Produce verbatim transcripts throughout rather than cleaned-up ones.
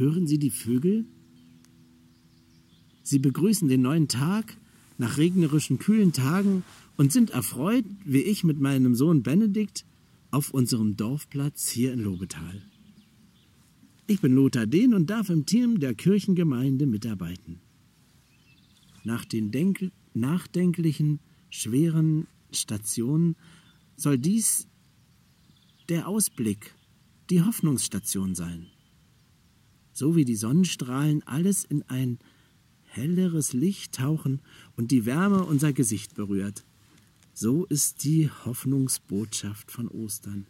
Hören Sie die Vögel? Sie begrüßen den neuen Tag nach regnerischen, kühlen Tagen und sind erfreut, wie ich mit meinem Sohn Benedikt, auf unserem Dorfplatz hier in Lobetal. Ich bin Lothar Dehn und darf im Team der Kirchengemeinde mitarbeiten. Nach den denk- nachdenklichen, schweren Stationen soll dies der Ausblick, die Hoffnungsstation sein. So wie die Sonnenstrahlen alles in ein helleres Licht tauchen und die Wärme unser Gesicht berührt, so ist die Hoffnungsbotschaft von Ostern.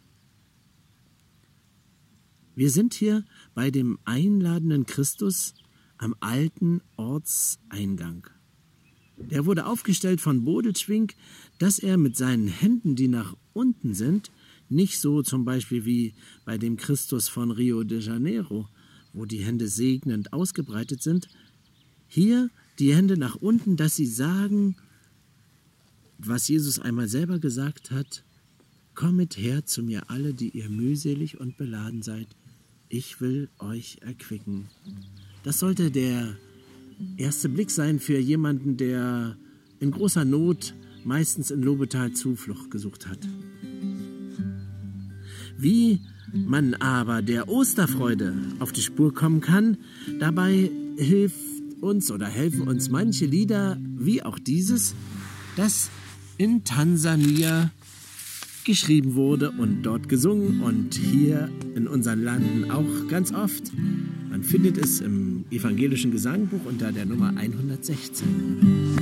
Wir sind hier bei dem einladenden Christus am alten Ortseingang. Der wurde aufgestellt von Bodelschwingh, dass er mit seinen Händen, die nach unten sind, nicht so zum Beispiel wie bei dem Christus von Rio de Janeiro, wo die Hände segnend ausgebreitet sind, hier die Hände nach unten, dass sie sagen, was Jesus einmal selber gesagt hat: Kommet her zu mir alle, die ihr mühselig und beladen seid, ich will euch erquicken. Das sollte der erste Blick sein für jemanden, der in großer Not meistens in Lobetal Zuflucht gesucht hat. Wie man aber der Osterfreude auf die Spur kommen kann, dabei hilft uns oder helfen uns manche Lieder, wie auch dieses, das in Tansania geschrieben wurde und dort gesungen und hier in unseren Landen auch ganz oft. Man findet es im evangelischen Gesangbuch unter der Nummer hundertsechzehn.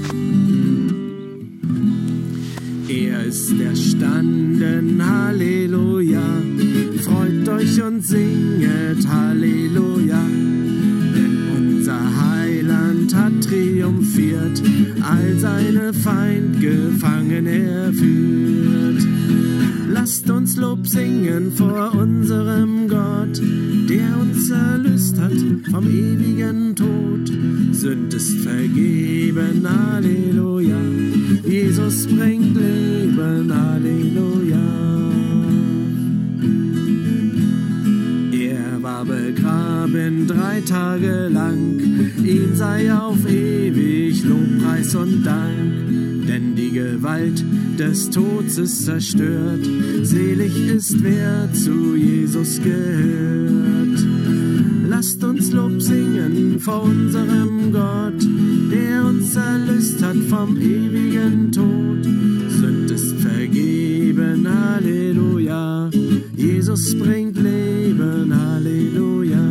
Er ist erstanden, Halleluja, freut euch und singet, Halleluja, denn unser Heiland hat triumphiert, all seine Feind gefangen er führt. Lasst uns Lob singen vor unserem Gott, der uns erlöst hat vom ewigen Tod. Sünd ist vergeben, Halleluja, Jesus bringt Leben, Halleluja. Er war begraben drei Tage lang, ihm sei auf ewig Lobpreis und Dank, denn die Gewalt des Todes ist zerstört, selig ist, wer zu Jesus gehört. Lasst uns Lob singen vor unserem Gott, der uns erlöst hat vom ewigen Tod. Sünd ist vergeben, Halleluja, Jesus bringt Leben, Halleluja.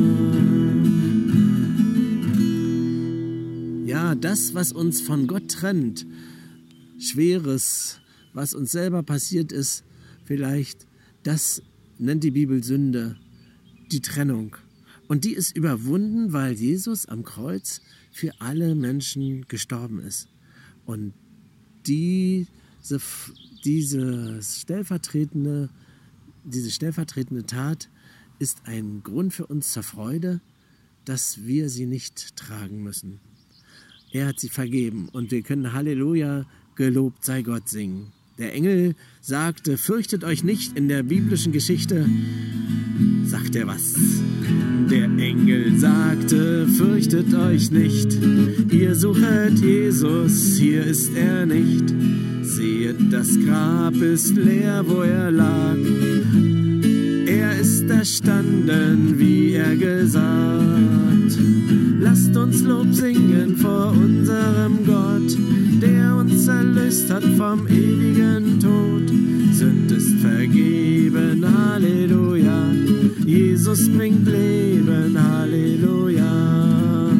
Ja, das, was uns von Gott trennt, Schweres, was uns selber passiert ist, vielleicht, das nennt die Bibel Sünde, die Trennung. Und die ist überwunden, weil Jesus am Kreuz für alle Menschen gestorben ist. Und diese, diese, stellvertretende, diese stellvertretende Tat ist ein Grund für uns zur Freude, dass wir sie nicht tragen müssen. Er hat sie vergeben und wir können Halleluja, gelobt sei Gott singen. Der Engel sagte, fürchtet euch nicht, in der biblischen Geschichte sagt er was. Der Engel sagte, fürchtet euch nicht, ihr suchet Jesus, hier ist er nicht. Sehet, das Grab ist leer, wo er lag. Er ist erstanden, wie er gesagt. Lasst uns Lob singen vor unserem Gott, der uns erlöst hat vom ewigen Tod. Sünd ist vergeben, Halleluja, Jesus bringt Leben, Halleluja.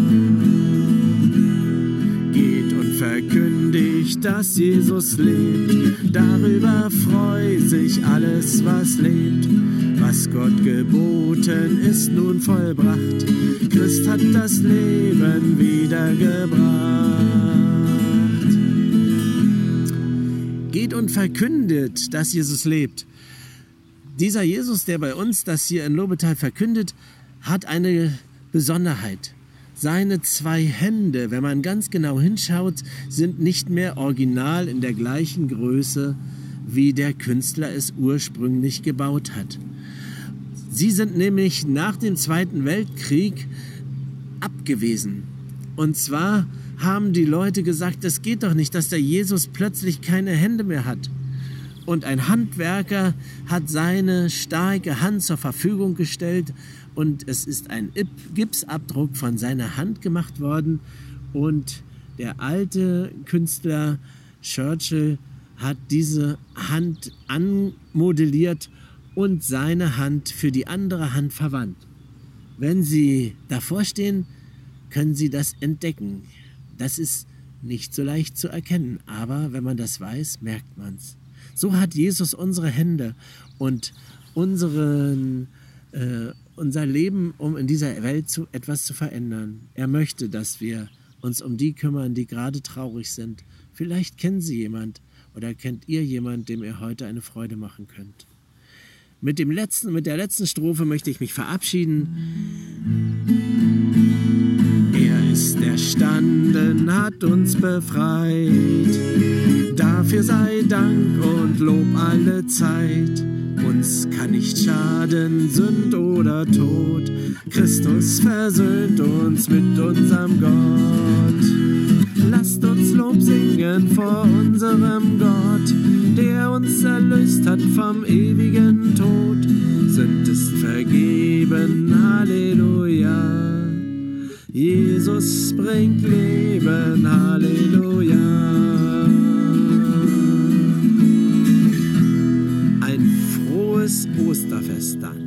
Geht und verkündigt, dass Jesus lebt, darüber freut sich alles, was lebt. Was Gott geboten ist nun vollbracht, Christ hat das Leben wiedergebracht. Geht und verkündet, dass Jesus lebt. Dieser Jesus, der bei uns das hier in Lobetal verkündet, hat eine Besonderheit. Seine zwei Hände, wenn man ganz genau hinschaut, sind nicht mehr original in der gleichen Größe, wie der Künstler es ursprünglich gebaut hat. Sie sind nämlich nach dem Zweiten Weltkrieg abgewesen. Und zwar haben die Leute gesagt, das geht doch nicht, dass der Jesus plötzlich keine Hände mehr hat. Und ein Handwerker hat seine starke Hand zur Verfügung gestellt und es ist ein Gipsabdruck von seiner Hand gemacht worden. Und der alte Künstler Churchill hat diese Hand anmodelliert und seine Hand für die andere Hand verwandt. Wenn Sie davor stehen, können Sie das entdecken. Das ist nicht so leicht zu erkennen, aber wenn man das weiß, merkt man es. So hat Jesus unsere Hände und unseren, äh, unser Leben, um in dieser Welt zu, etwas zu verändern. Er möchte, dass wir uns um die kümmern, die gerade traurig sind. Vielleicht kennen Sie jemand oder kennt ihr jemand, dem ihr heute eine Freude machen könnt. Mit, dem letzten, mit der letzten Strophe möchte ich mich verabschieden. Er ist erstanden, hat uns befreit. Dafür sei Dank und Lob alle Zeit. Uns kann nicht schaden, Sünd oder Tod. Christus versöhnt uns mit unserem Gott. Lasst uns Lob singen vor unserem Gott, der uns erlöst hat vom ewigen Tod. Sünd ist vergeben, Halleluja. Jesus bringt Leben, Halleluja. Ein frohes Osterfest dann.